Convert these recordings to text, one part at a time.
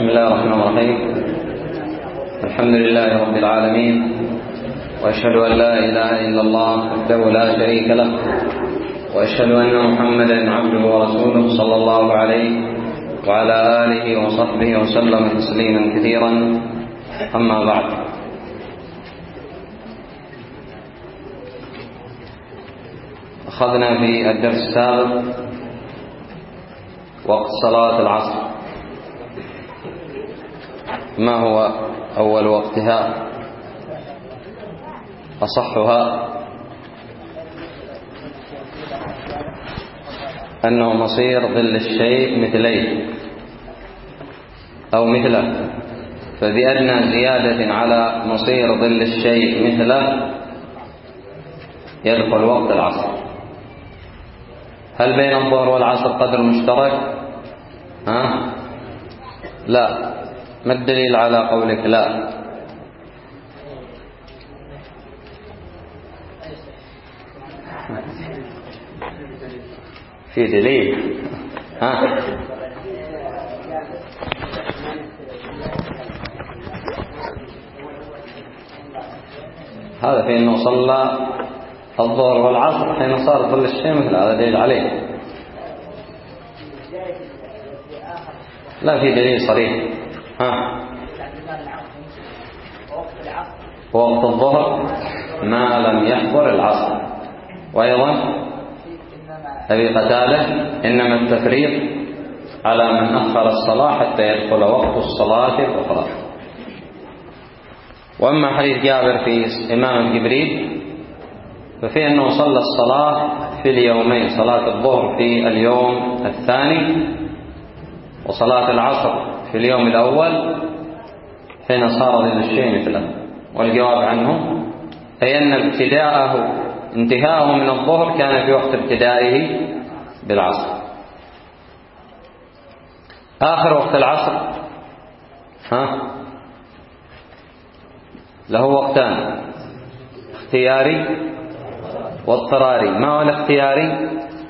بسم الله الرحمن الرحيم. الحمد لله رب العالمين، وأشهد أن لا إله إلا الله وحده لا شريك له، وأشهد أن محمدا عبده ورسوله صلى الله عليه وعلى آله وصحبه وسلم تسليما كثيرا. أما بعد، أخذنا في الدرس السابق وقت صلاة العصر. ما هو أول وقتها؟ أصحها أنه مصير ظل الشيء مثليه أو مثله، فبأدنى زيادة على مصير ظل الشيء مثله يدخل وقت العصر. هل بين الظهر والعصر قدر مشترك؟ لا. ما الدليل على قولك لا؟ في دليل؟ هذا في أنه صلى الظهر والعصر حين صار ظل الشيء مثل هذا دليل عليه. لا في دليل صريح. وقت الظهر ما لم يحضر العصر. وأيضا أبي قتادة إنما التفريط على من أخر الصلاة حتى يدخل وقت الصلاة الأخرى. وأما حديث جابر في إمام جبريل ففي أنه صلى الصلاة في اليومين، صلاة الظهر في اليوم الثاني وصلاة العصر في اليوم الأول حين صار ظل الشيء مثله. والجواب عنه أي أن انتهاءه من الظهر كان في وقت ابتدائه بالعصر. آخر وقت العصر له وقتان: اختياري واضطراري. ما هو الاختياري؟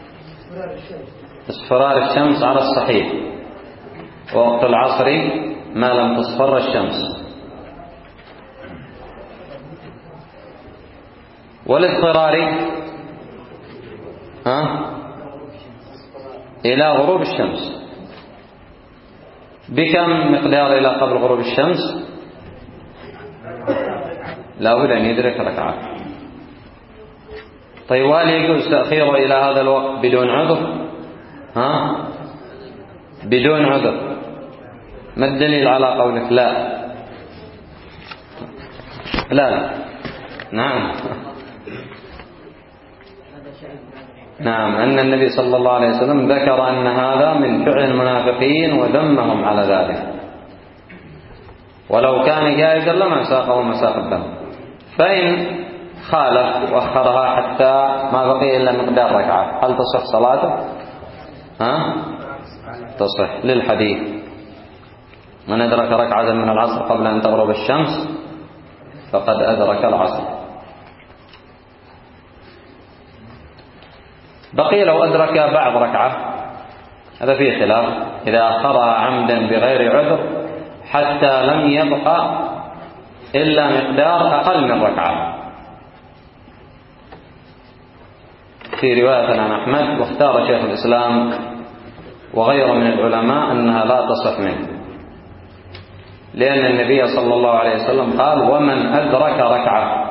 اصفرار الشمس على الصحيح، ووقت العصر ما لم تصفر الشمس. والاضطراري إلى غروب الشمس. بكم مقدار إلى قبل غروب الشمس؟ لا بد أن يدرك ركعة. طيب وهل يجوز تأخيره إلى هذا الوقت بدون عذر؟ بدون عذر. ما الدليل على قولك لا؟ لا. نعم، أن النبي صلى الله عليه وسلم ذكر أن هذا من فعل المنافقين وذمهم على ذلك، ولو كان جائزا لما ساقه مساق الدم. فإن خالف وأخرها حتى ما بقي إلا مقدار ركعة، هل تصح صلاته؟ تصح، للحديث: من أدرك ركعة من العصر قبل أن تغرب الشمس فقد أدرك العصر. بقي لو أدرك بعض ركعة، هذا فيه خلاف، إذا أخرها عمدا بغير عذر حتى لم يبقى إلا مقدار أقل من ركعة. في رواية عن أحمد واختار شيخ الإسلام وغيره من العلماء أنها لا تصح منه، لأن النبي صلى الله عليه وسلم قال: ومن أدرك ركعة.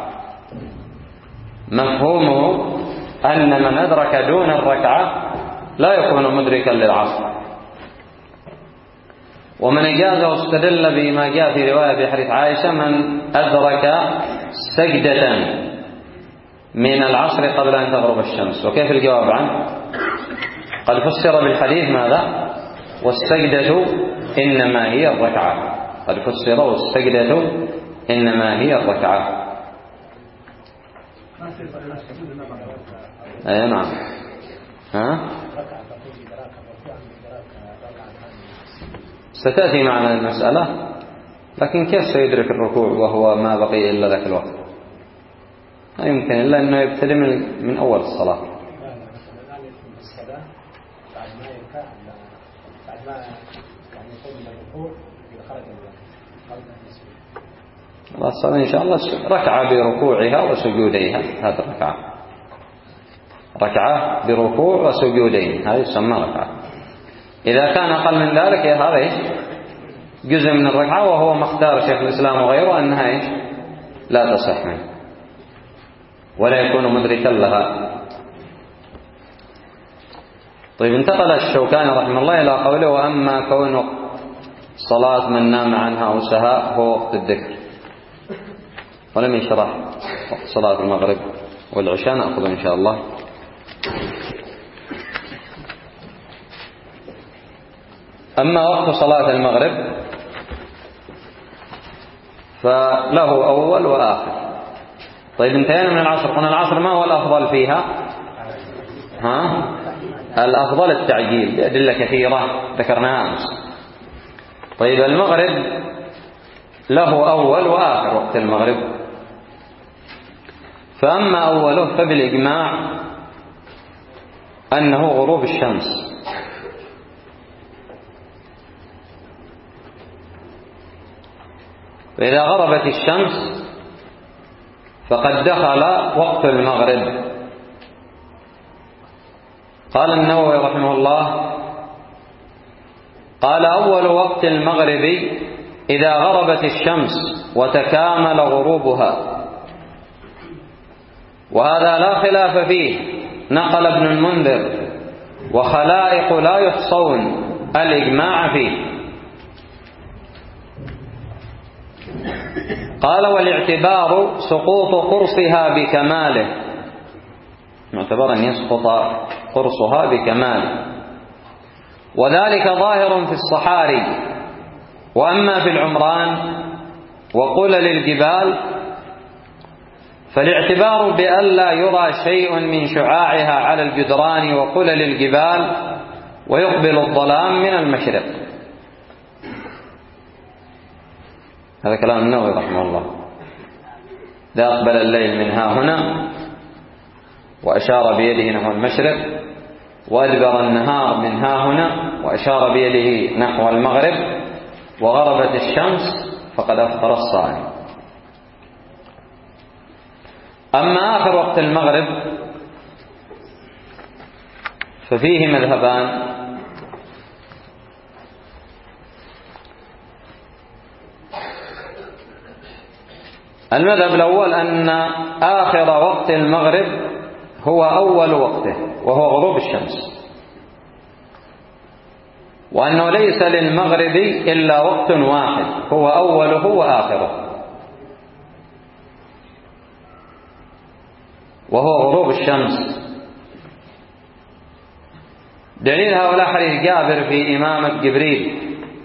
مفهومه أن من أدرك دون الركعة لا يكون مدركا للعصر. ومن أجاز واستدل بما جاء في رواية في حديث عائشة: من أدرك سجدة من العصر قبل أن تغرب الشمس. وكيف الجواب عنه؟ قد فسر بالحديث ماذا؟ والسجدة إنما هي الركعة. قد فسر والسجدة إنما هي الركعة. أي نعم. ستأتي معنا المسألة، لكن كيف سيدرك الركوع وهو ما بقي إلا ذاك الوقت؟ لا يمكن إلا أنه يبتدئ من أول الصلاة. الصلاة إن شاء الله ركعة بركوعها وسجوديها، هذا ركعة بركوع وسجودين، هذا يسمى ركعة. إذا كان أقل من ذلك هذا جزء من الركعة، وهو مختار شيخ الإسلام وغيره أنها لا تصح منه ولا يكون مدركا لها. طيب، انتقل الشوكاني رحمه الله إلى قوله: وأما كون صلاة من نام عنها أو سهى هو وقت الذكر. ولم يشرح وقت صلاة المغرب والعشاء، نأخذ إن شاء الله. أما وقت صلاة المغرب فله أول وآخر. طيب، انتهينا من العصر. قلنا العصر ما هو الأفضل فيها؟ الأفضل التعجيل بأدلة كثيرة ذكرناها أمس. طيب، المغرب له أول وآخر وقت المغرب. فأما أوله فبالإجماع أنه غروب الشمس، فإذا غربت الشمس فقد دخل وقت المغرب. قال النووي رحمه الله: قال: أول وقت المغرب إذا غربت الشمس وتكامل غروبها، وهذا لا خلاف فيه، نقل ابن المنذر وخلائق لا يحصون الإجماع فيه. قال: والاعتبار سقوط قرصها بكماله، معتبر أن يسقط قرصها بكماله، وذلك ظاهر في الصحاري. وأما في العمران وقلل الجبال فالاعتبار بألا يرى شيء من شعاعها على الجدران وقلل الجبال، ويقبل الظلام من المشرق. هذا كلام النووي رحمه الله. إذا أقبل الليل من ها هنا وأشار بيده نحو المشرق، وأدبر النهار من ها هنا وأشار بيده نحو المغرب، وغربت الشمس، فقد أفطر الصائم. أما آخر وقت المغرب ففيه مذهبان. المذهب الأول أن آخر وقت المغرب هو أول وقته، وهو غروب الشمس، وأنه ليس للمغرب إلا وقت واحد هو أوله وآخره، وهو غروب الشمس. دليل هؤلاء حديث جابر في إمامة جبريل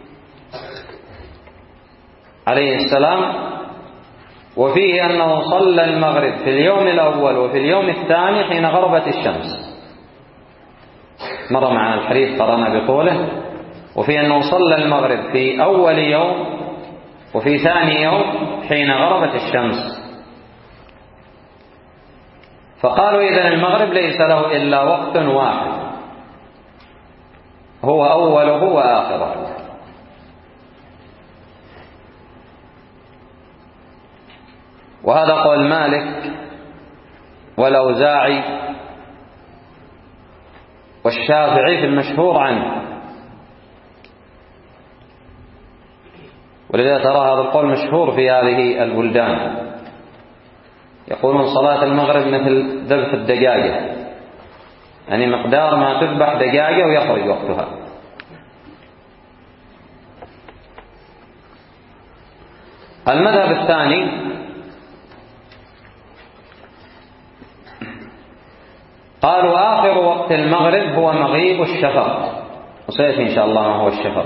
عليه السلام، وفيه أنه صلى المغرب في اليوم الأول وفي اليوم الثاني حين غربت الشمس. مر معنا الحديث قرأنا بطوله، وفيه أنه صلى المغرب في أول يوم وفي ثاني يوم حين غربت الشمس. فقالوا إذن المغرب ليس له إلا وقت واحد هو أوله وآخره. وهذا قول مالك والأوزاعي والشافعي في المشهور عنه، ولذا ترى هذا القول مشهور في هذه البلدان. يقولون صلاة المغرب مثل ذبح الدجاجة، يعني مقدار ما تذبح دجاجة ويخرج وقتها. المذهب الثاني قالوا آخر وقت المغرب هو مغيب الشفق، وسيأتي إن شاء الله ما هو الشفق.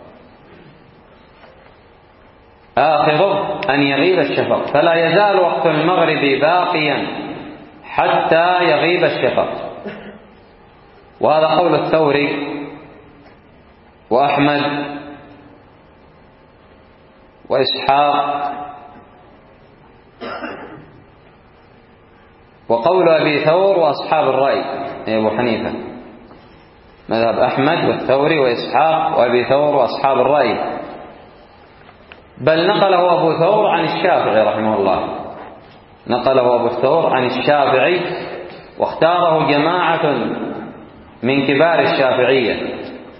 آخره أن يغيب الشفق، فلا يزال وقت المغرب باقيا حتى يغيب الشفق. وهذا قول الثوري وأحمد وإسحاق، وقول أبي ثور وأصحاب الرأي، أبو حنيفة، مذهب أحمد والثوري وإسحاق وأبي ثور وأصحاب الرأي. بل نقله أبو ثور عن الشافعي رحمه الله، نقله أبو ثور عن الشافعي، واختاره جماعة من كبار الشافعية،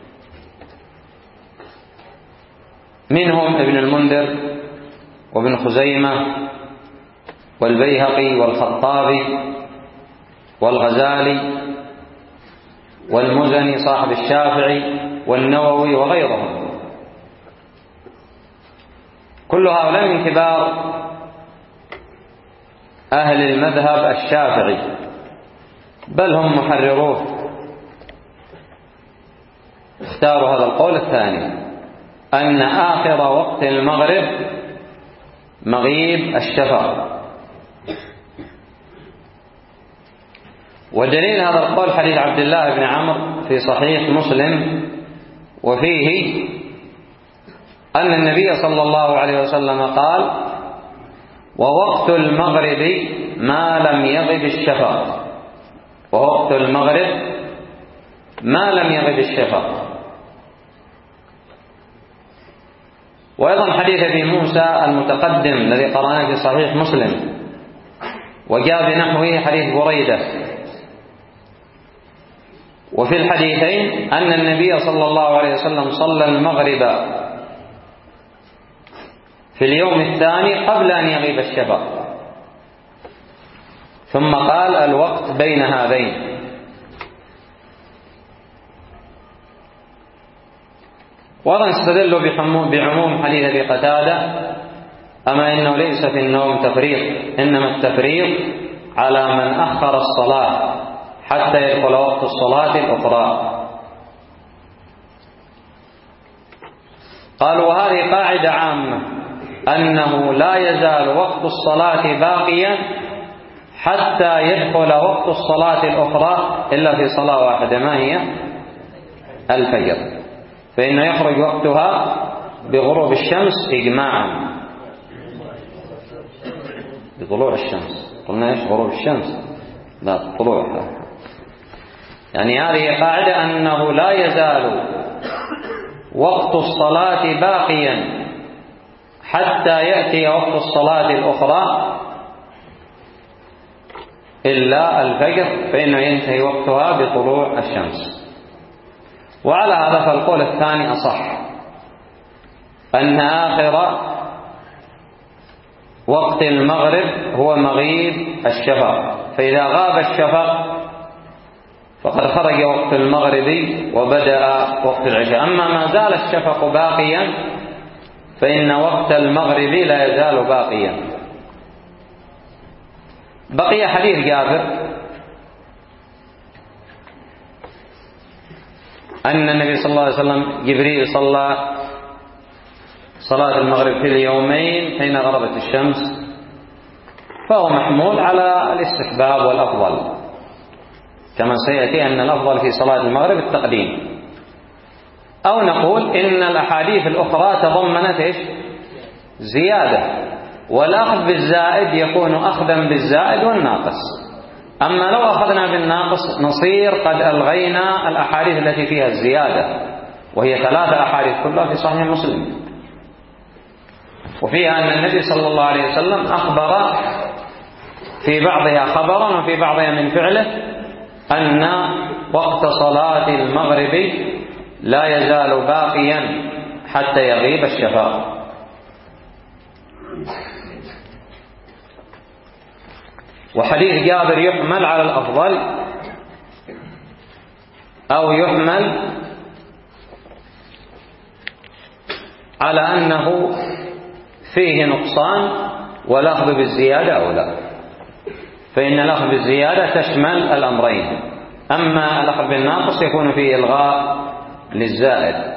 منهم ابن المنذر وابن خزيمة والبيهقي والخطابي والغزالي والمزني صاحب الشافعي والنووي وغيرهم. كل هؤلاء من كبار أهل المذهب الشافعي، بل هم محرروه. اختاروا هذا القول الثاني، أن آخر وقت المغرب مغيب الشفق. ودليل هذا القول حديث عبد الله بن عمرو في صحيح مسلم، وفيه أن النبي صلى الله عليه وسلم قال: ووقت المغرب ما لم يغب الشفق. ووقت المغرب ما لم يغب الشفق. وأيضا حديث أبي موسى المتقدم الذي قرأناه في صحيح مسلم، وجاء بنحوه حديث بريدة. وفي الحديثين أن النبي صلى الله عليه وسلم صلى المغرب في اليوم الثاني قبل أن يغيب الشفق، ثم قال: الوقت بين هذين. وأيضا استدلوا بعموم حديث أبي قتادة: أما إنه ليس في النوم تفريط، إنما التفريط على من أخر الصلاة حتى يدخل وقت الصلاة الأخرى. قالوا: وهذه قاعدة عامة، أنه لا يزال وقت الصلاة باقيا حتى يدخل وقت الصلاة الأخرى إلا في صلاة واحدة، ما هي؟ الفجر، فإنه يخرج وقتها بغروب الشمس إجماعا، بطلوع الشمس. قلنا إيش غروب الشمس؟ لا، طلوع. يعني هذه قاعدة أنه لا يزال وقت الصلاة باقيا حتى يأتي وقت الصلاة الأخرى إلا الفجر، فإنه ينتهي وقتها بطلوع الشمس. وعلى هذا فالقول الثاني أصح، أن آخر وقت المغرب هو مغيب الشفق، فإذا غاب الشفق فقد خرج وقت المغرب وبدأ وقت العشاء. أما ما زال الشفق باقيا فإن وقت المغرب لا يزال باقيا. بقي حديث جابر أن النبي صلى الله عليه وسلم جبريل صلى صلاة المغرب في اليومين حين غربت الشمس، فهو محمول على الاستحباب والأفضل، كما سيأتي أن الأفضل في صلاة المغرب التقديم. أو نقول إن الأحاديث الأخرى تضمنت زيادة، والأخذ بالزائد يكون أخذا بالزائد والناقص. أما لو أخذنا بالناقص نصير قد ألغينا الأحاديث التي فيها الزيادة، وهي 3 أحاديث كلها في صحيح مسلم، وفيها أن النبي صلى الله عليه وسلم أخبر في بعضها خبرا وفي بعضها من فعله أن وقت صلاة المغرب لا يزال باقيا حتى يغيب الشفق. وحديث جابر يحمل على الأفضل أو يحمل على أنه فيه نقصان والأخذ بالزيادة أو لا، فإن الأخذ بالزيادة تشمل الأمرين، أما الأخذ بالناقص يكون فيه إلغاء للزائد.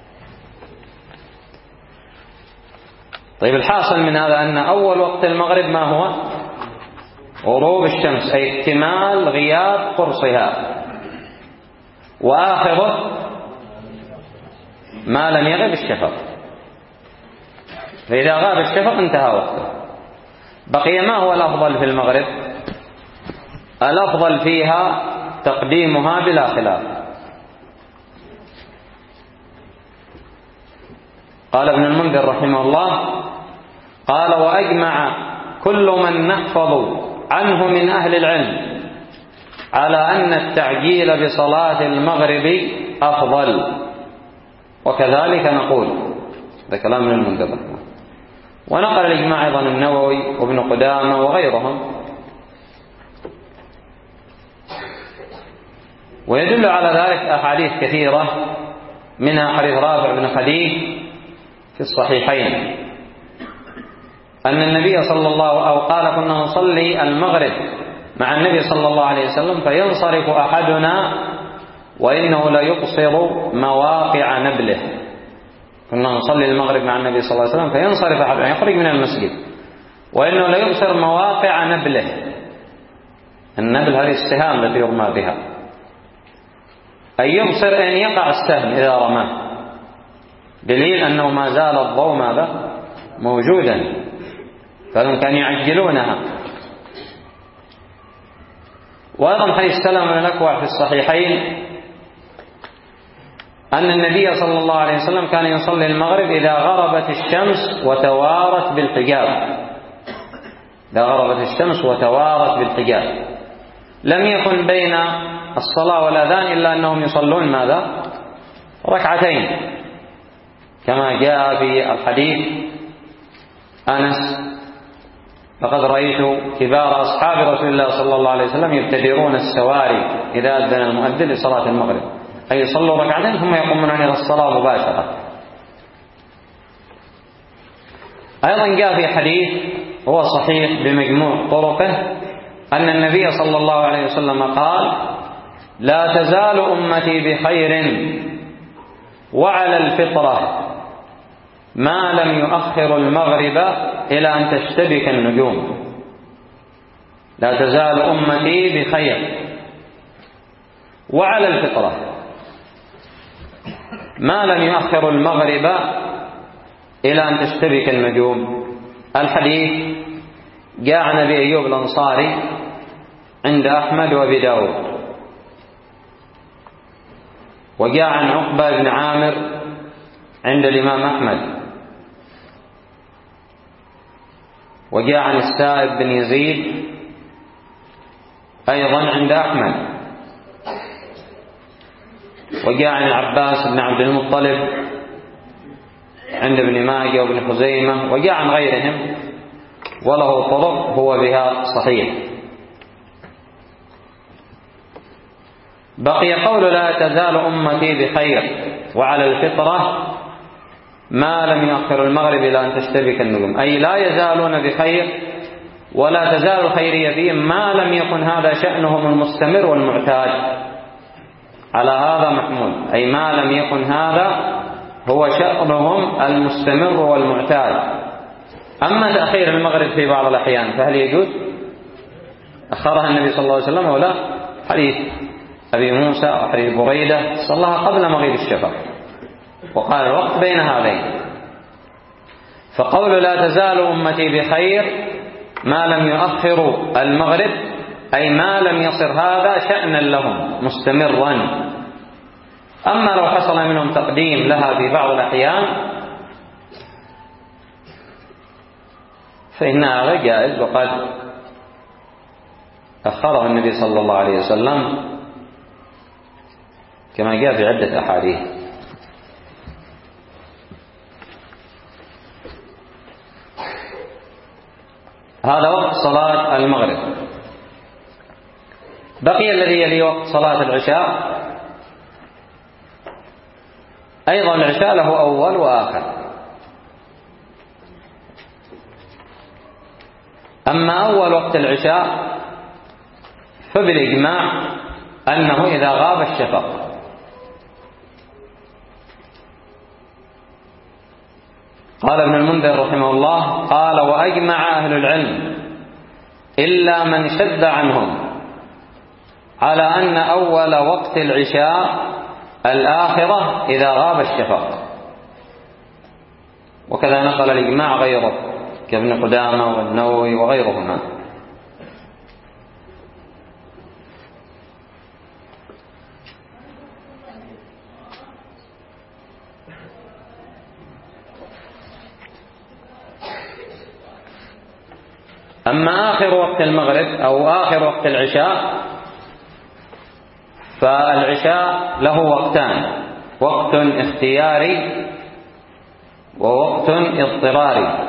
طيب، الحاصل من هذا أن أول وقت المغرب ما هو؟ غروب الشمس، أي اكتمال غياب قرصها، وآخره ما لم يغب الشفق، فإذا غاب الشفق انتهى وقته. بقي ما هو الأفضل في المغرب؟ الأفضل فيها تقديمها بلا خلاف، قال ابن المنذر رحمه الله: قال: وأجمع كل من نحفظ عنه من أهل العلم على أن التعجيل بصلاة المغرب أفضل، وكذلك نقول. هذا كلام ابن المنذر. ونقل الإجماع أيضا النووي وابن قدامة وغيرهم. ويدل على ذلك أحاديث كثيرة، منها حديث رافع بن خديج في الصحيحين أن النبي صلى الله أو قال: كنا نصلي المغرب مع النبي صلى الله عليه وسلم فينصرف أحدنا وإنه ليقصر مواقع نبله. كنا نصلي المغرب مع النبي صلى الله عليه وسلم فينصرف أحدنا، يخرج من المسجد، وإنه ليقصر مواقع نبله. النبل هذه السهام التي يرمى بها، أي يبصر أن يقع السهم إذا رماه، دليل أنه ما زال الضوء ماذا موجودا، فهم كانوا يعجلونها. وأيضا حديث سلمة بن الأكوع في الصحيحين أن النبي صلى الله عليه وسلم كان يصلي المغرب إذا غربت الشمس وتوارت بالحجاب. إذا غربت الشمس وتوارت بالحجاب لم يكن بين الصلاة والأذان إلا أنهم يصلون ماذا؟ ركعتين، كما جاء في الحديث أنس: لقد رأيت كبار أصحاب رسول الله صلى الله عليه وسلم يبتدرون السواري إذا أذن المؤذن لصلاة المغرب، أي يصلوا ركعتين ثم يقومون إلى الصلاة مباشرة. أيضا جاء في حديث هو صحيح بمجموع طرقه أن النبي صلى الله عليه وسلم قال: لا تزال أمتي بخير وعلى الفطرة ما لم يؤخر المغرب إلى أن تشتبك النجوم. لا تزال أمتي بخير وعلى الفطرة ما لم يؤخر المغرب إلى أن تشتبك النجوم. الحديث جاء عن أبي أيوب الأنصاري عند أحمد وأبي داود، وجاء عن عقبة بن عامر عند الإمام أحمد، وجاء عن السائب بن يزيد أيضا عند أحمد، وجاء عن العباس بن عبد المطلب عند ابن ماجه وابن خزيمة، وجاء عن غيرهم وله طرق هو بها صحيح. بقي قول: لا تزال أمتي بخير وعلى الفطرة ما لم يؤخر المغرب إلى أن تشتبك النجوم، أي لا يزالون بخير ولا تزال الخيرية فيهم ما لم يكن هذا شأنهم المستمر والمعتاد. على هذا محمول، أي ما لم يكن هذا هو شأنهم المستمر والمعتاد. أما تأخير المغرب في بعض الأحيان فهل يجوز؟ أخرها النبي صلى الله عليه وسلم ولا؟ حديث أبي موسى وحديث بريدة صلىها قبل مغيب الشفق، وقال الوقت بين هذين. فقول لا تزال أمتي بخير ما لم يؤخروا المغرب، أي ما لم يصر هذا شأنا لهم مستمرا. أما لو حصل منهم تقديم لها في بعض الأحيان فإن هذا جائز، وقد أخره النبي صلى الله عليه وسلم كما جاء في عدة أحاديث. هذا وقت صلاة المغرب. بقي الذي يلي وقت صلاة العشاء. أيضا العشاء له أول وآخر. أما أول وقت العشاء فبالإجماع أنه إذا غاب الشفق. قال ابن المنذر رحمه الله: قال: وأجمع أهل العلم إلا من شد عنهم على أن أول وقت العشاء الآخرة إذا غاب الشفق. وكذا نقل الإجماع غيره كابن قدامة والنووي وغيرهما. أما آخر وقت المغرب أو آخر وقت العشاء، فالعشاء له وقتان: وقت اختياري ووقت اضطراري.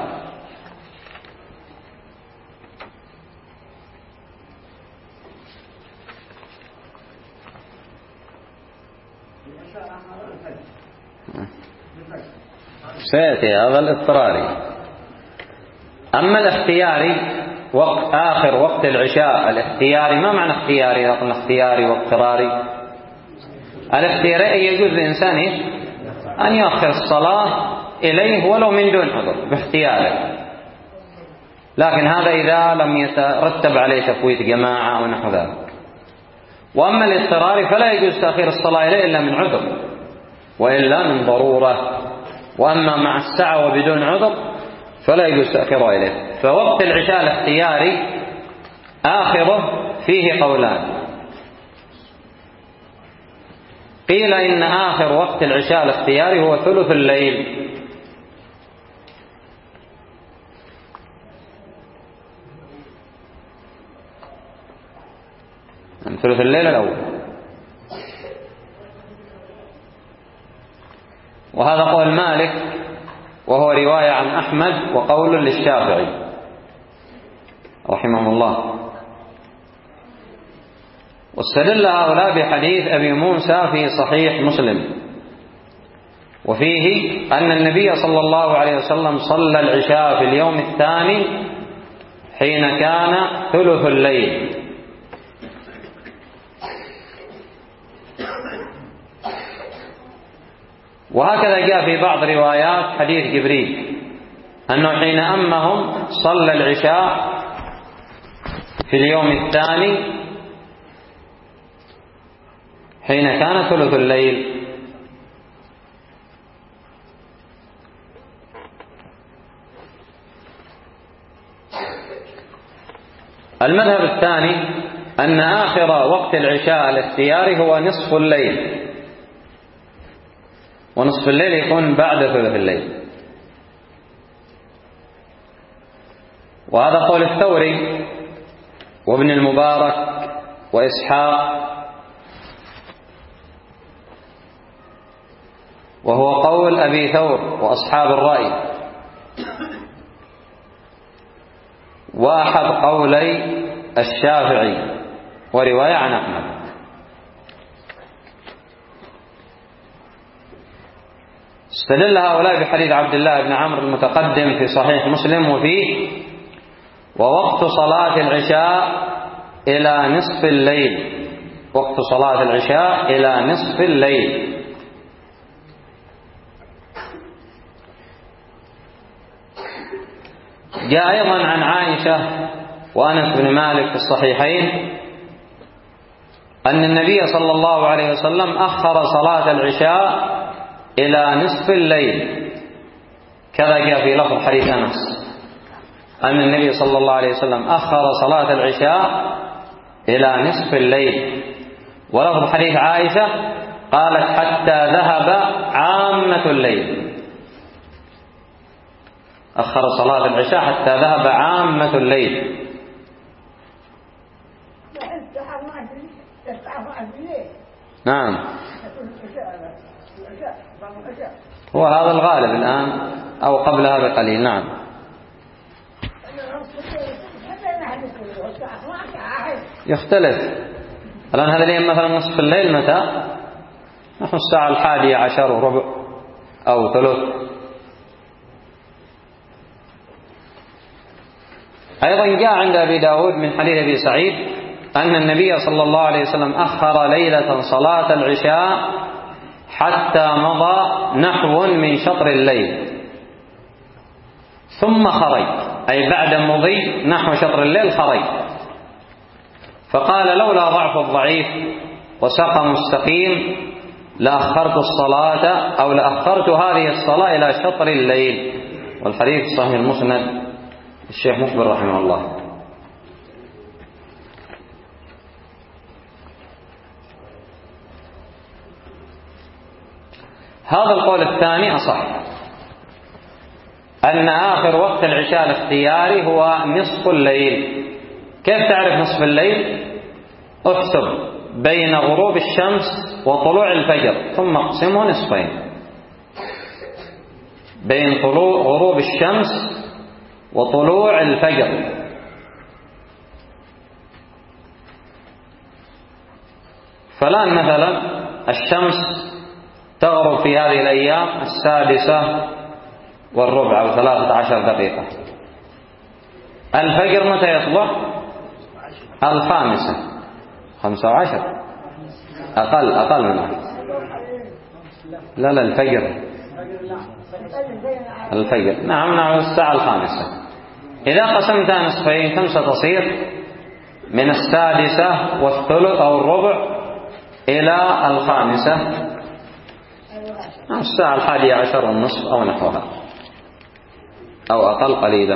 سيأتي هذا الاضطراري. أما الاختياري آخر وقت العشاء الاختياري. ما معنى اختياري؟ إذا قلنا اختياري واضطراري، الاختياري يجوز للإنسان أن يؤخر الصلاة إليه ولو من دون عذر باختياره، لكن هذا إذا لم يترتب عليه تفويت جماعة أو نحو ذلك. وأما الاضطراري فلا يجوز تأخير الصلاة إليه إلا من عذر وإلا من ضرورة. وأما مع السعة وبدون عذر فلا يجوز تأخيره إليه. فوقت العشاء الاختياري آخره فيه قولان: قيل إن آخر وقت العشاء الاختياري هو ثلث الليل، يعني ثلث الليل الأول، وهذا قول مالك وهو رواية عن أحمد وقول للشافعي رحمه الله. واستدل هؤلاء بحديث أبي موسى في صحيح مسلم، وفيه أن النبي صلى الله عليه وسلم صلى العشاء في اليوم الثاني حين كان ثلث الليل. وهكذا جاء في بعض روايات حديث جبريل أنه حين أمهم صلى العشاء في اليوم الثاني حين كان ثلث الليل. المذهب الثاني أن آخر وقت العشاء الاختياري هو نصف الليل، ونصف الليل يكون بعد ثلث الليل. وهذا قول الثوري وابن المبارك وإسحاق، وهو قول أبي ثور وأصحاب الرأي، وأحد قولي الشافعي ورواية عن أحمد. استدل هؤلاء بحديث عبد الله بن عمرو المتقدم في صحيح مسلم، وفيه: ووقت صلاة العشاء إلى نصف الليل، وقت صلاة العشاء إلى نصف الليل. جاء أيضا عن عائشة وأنس بن مالك في الصحيحين أن النبي صلى الله عليه وسلم أخر صلاة العشاء إلى نصف الليل، كذا جاء في لفظ حديث أنس أن النبي صلى الله عليه وسلم أخر صلاة العشاء إلى نصف الليل. ولفظ حديث عائشة قالت: حتى ذهب عامة الليل، أخر صلاة العشاء حتى ذهب عامة الليل. نعم، هو هذا الغالب الآن أو قبلها بقليل. نعم. يختلف الآن. هذا اليوم مثلا نصف الليل متى؟ نحن الساعة 11 وربع أو ثلث. أيضا جاء عند أبي داود من حديث أبي سعيد أن النبي صلى الله عليه وسلم أخر ليلة صلاة العشاء حتى مضى نحو من شطر الليل ثم خرج، أي بعد مضي نحو شطر الليل خرج، فقال: لولا ضعف الضعيف وسقم مستقيم لأخرت الصلاة أو لأخرت هذه الصلاة إلى شطر الليل. والحديث صحيح المسند الشيخ مخبر رحمه الله. هذا القول الثاني أصح، أن آخر وقت العشاء الاختياري هو نصف الليل. كيف تعرف نصف الليل؟ احسب بين غروب الشمس وطلوع الفجر ثم اقسمه نصفين، بين غروب الشمس وطلوع الفجر. فالآن مثلا الشمس تغرب في هذه الأيام 6:15 أو 13 دقيقة. الفجر متى يصبح؟ 5:15، أقل من 1. لا الفجر نعم 5:00. إذا قسمتها نصفين كم ستصير؟ من 6:03 أو الربع إلى 5:00، 11:30 أو نحوها أو أقل قليلا.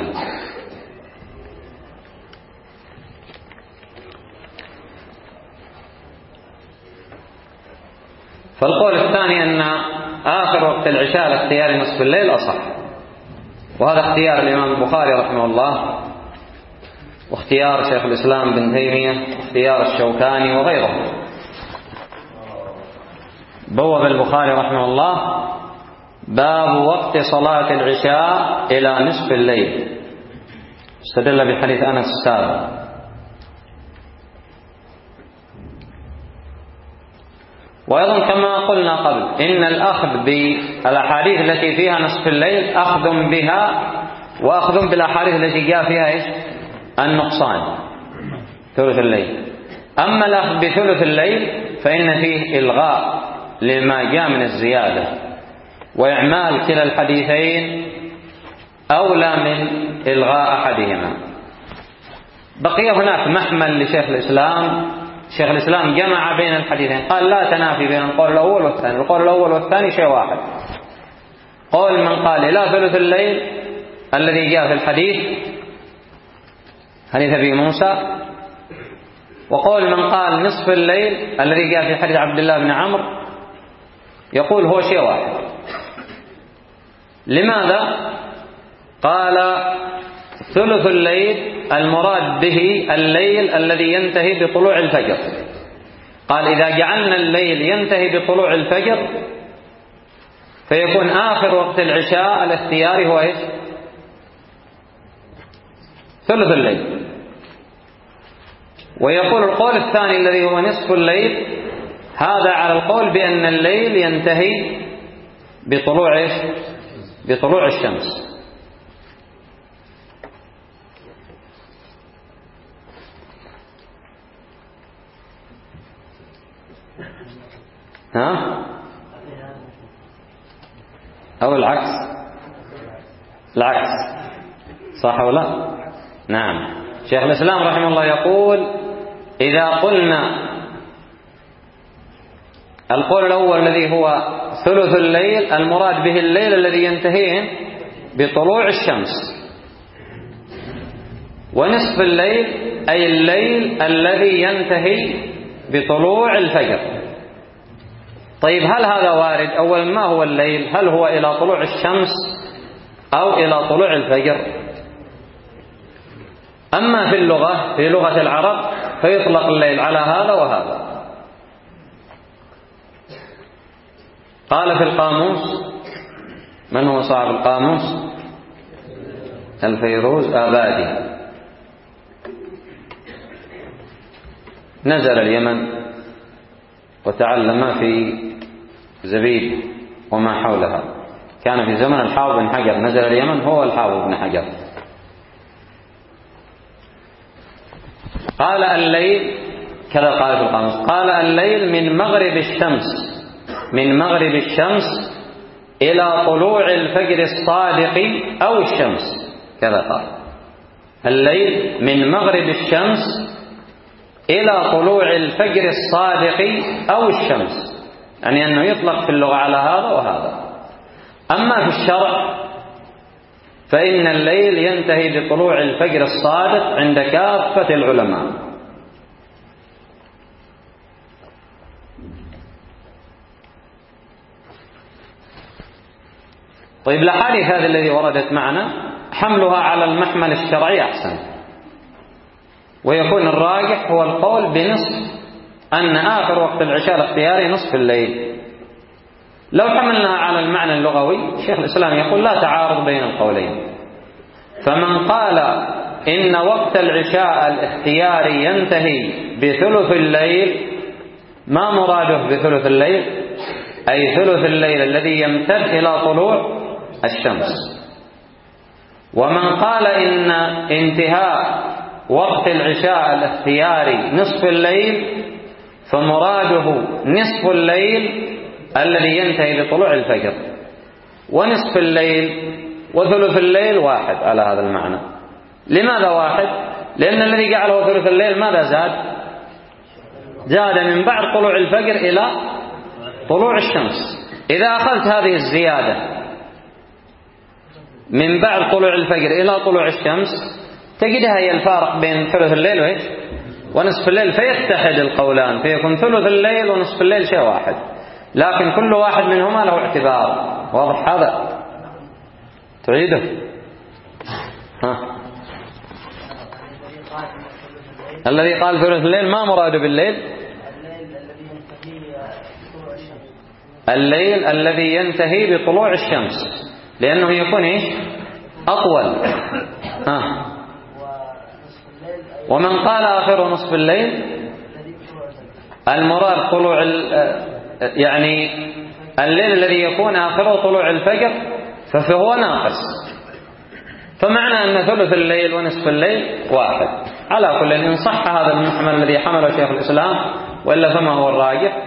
فالقول الثاني أن آخر وقت العشاء الاختياري نصف الليل أصح، وهذا اختيار الإمام البخاري رحمه الله، واختيار شيخ الإسلام بن تيمية، واختيار الشوكاني وغيره. بوب البخاري رحمه الله باب وقت صلاة العشاء إلى نصف الليل، استدل بحديث أنس السابق. وأيضا كما قلنا قبل إن الأخذ بالأحاديث التي فيها نصف الليل أخذ بها وأخذ بالأحاديث التي جاء فيها النقصان ثلث الليل. أما الأخذ بثلث الليل فإن فيه إلغاء لما جاء من الزيادة، وإعمال كلا الحديثين أولى من إلغاء أحدهما. بقي هناك محمل لشيخ الإسلام. شيخ الإسلام جمع بين الحديثين، قال لا تنافي بين القول الأول والثاني، القول الأول والثاني شيء واحد. قول من قال إلى ثلث الليل الذي جاء في الحديث حديث أبي موسى، وقول من قال نصف الليل الذي جاء في حديث عبد الله بن عمرو، يقول هو شيء واحد. لماذا؟ قال ثلث الليل المراد به الليل الذي ينتهي بطلوع الفجر. قال إذا جعلنا الليل ينتهي بطلوع الفجر فيكون آخر وقت العشاء الاختياري هو ثلث الليل. ويقول القول الثاني الذي هو نصف الليل، هذا على القول بأن الليل ينتهي بطلوع الشمس. أو العكس صح ولا؟ نعم. شيخ الإسلام رحمه الله يقول إذا قلنا القول الأول الذي هو ثلث الليل المراد به الليل الذي ينتهي بطلوع الشمس، ونصف الليل أي الليل الذي ينتهي بطلوع الفجر. طيب هل هذا وارد؟ أولا ما هو الليل؟ هل هو إلى طلوع الشمس أو إلى طلوع الفجر؟ أما في لغة العرب فيطلق الليل على هذا وهذا. قال في القاموس، من هو صاحب القاموس؟ الفيروز آبادي، نزل اليمن وتعلم في زبيد وما حولها، كان في زمن الحافظ بن حجر، نزل اليمن هو الحافظ بن حجر. قال الليل كذا قال في القاموس، قال الليل من مغرب الشمس إلى طلوع الفجر الصادق أو الشمس، كذا قال. الليل من مغرب الشمس إلى طلوع الفجر الصادق أو الشمس، يعني أنه يطلق في اللغة على هذا وهذا. أما في الشرع فإن الليل ينتهي بطلوع الفجر الصادق عند كافة العلماء. طيب الأحاديث هذه الذي وردت معنا حملها على المحمل الشرعي أحسن، ويكون الراجح هو القول بنصف، أن آخر وقت العشاء الاختياري نصف الليل. لو حملناها على المعنى اللغوي شيخ الإسلام يقول لا تعارض بين القولين. فمن قال إن وقت العشاء الاختياري ينتهي بثلث الليل، ما مراده بثلث الليل؟ أي ثلث الليل الذي يمتد إلى طلوع الشمس. ومن قال إن انتهاء وقت العشاء الاختياري نصف الليل، فمراده نصف الليل الذي ينتهي بطلوع الفجر، ونصف الليل وثلث الليل واحد على هذا المعنى. لماذا واحد؟ لأن الذي جعله ثلث الليل ماذا زاد؟ زاد من بعد طلوع الفجر إلى طلوع الشمس. إذا أخذت هذه الزيادة من بعد طلوع الفجر إلى طلوع الشمس تجدها هي الفارق بين ثلث الليل ونصف الليل، فيتحد القولان، فيكون ثلث الليل ونصف الليل شيء واحد، لكن كل واحد منهما له اعتبار. واضح هذا؟ تعيده؟ الذي قال ثلث الليل ما مراده بالليل؟ الليل الذي ينتهي بطلوع الشمس، لأنه يكون أطول. ومن قال آخر نصف الليل المراد طلوع يعني الليل الذي يكون آخره طلوع الفجر، فهو ناقص. فمعنى أن ثلث الليل ونصف الليل واحد. على كل إن صح هذا المحمل الذي حمله شيخ الإسلام، وإلا فما هو الراجح؟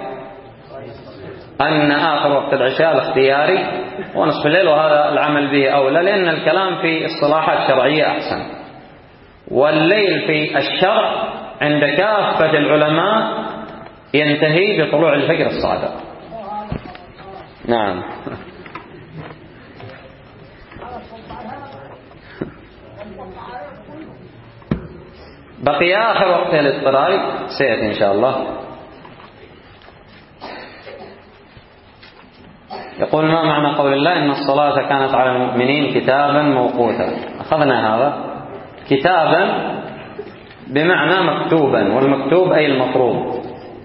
أن آخر وقت العشاء الاختياري ونصف الليل، وهذا العمل به أولى، لأن الكلام في اصطلاحات شرعية أحسن. والليل في الشرع عند كافة العلماء ينتهي بطلوع الفجر الصادق. نعم. بقي آخر وقت الاضطراري سيأتي إن شاء الله. يقول ما معنى قول الله إن الصلاة كانت على المؤمنين كتابا موقوتا؟ أخذنا هذا. كتابا بمعنى مكتوبا، والمكتوب أي المفروض،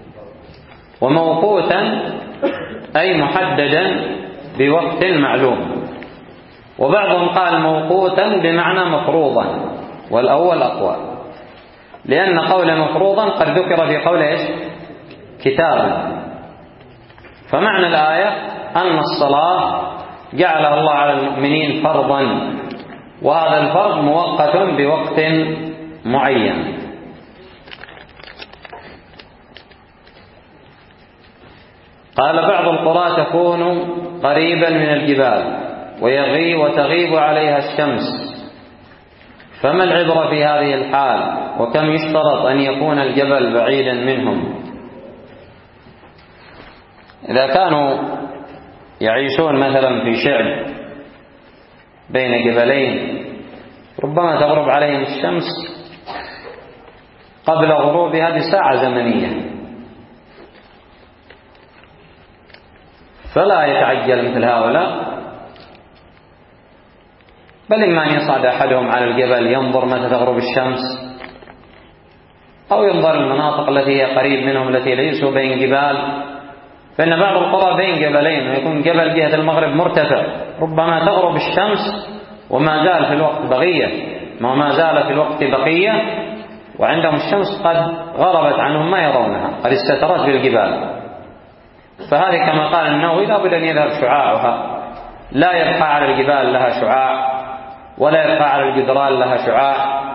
وموقوتا أي محددا بوقت معلوم. وبعضهم قال موقوتا بمعنى مفروضا، والأول أقوى، لأن قول مفروضا قد ذكر في قول كتابا. فمعنى الآية أن الصلاة جعلها الله على المؤمنين فرضا، وهذا الفرض مؤقت بوقت معين. قال بعض القرى تكون قريبا من الجبال وتغيب عليها الشمس، فما العبرة في هذه الحال؟ وكم يشترط أن يكون الجبل بعيدا منهم؟ إذا كانوا يعيشون مثلا في شعب بين جبلين، ربما تغرب عليهم الشمس قبل غروبها بساعة زمنية، فلا يتعجل مثل هؤلاء، بل إما أن يصعد أحدهم على الجبل ينظر متى تغرب الشمس، أو ينظر المناطق التي هي قريب منهم التي ليسوا بين جبال. فإن بعض القرى بين جبلين ويكون جبل جهة المغرب مرتفع، ربما تغرب الشمس وما زال في الوقت بقية، وما زال في الوقت بقية وعندهم الشمس قد غربت عنهم ما يرونها، قد استترت بالجبال. فهذه كما قال النووي لا بد أن يذهب شعاعها، لا يبقى على الجبال لها شعاع، ولا يبقى على الجدران لها شعاع،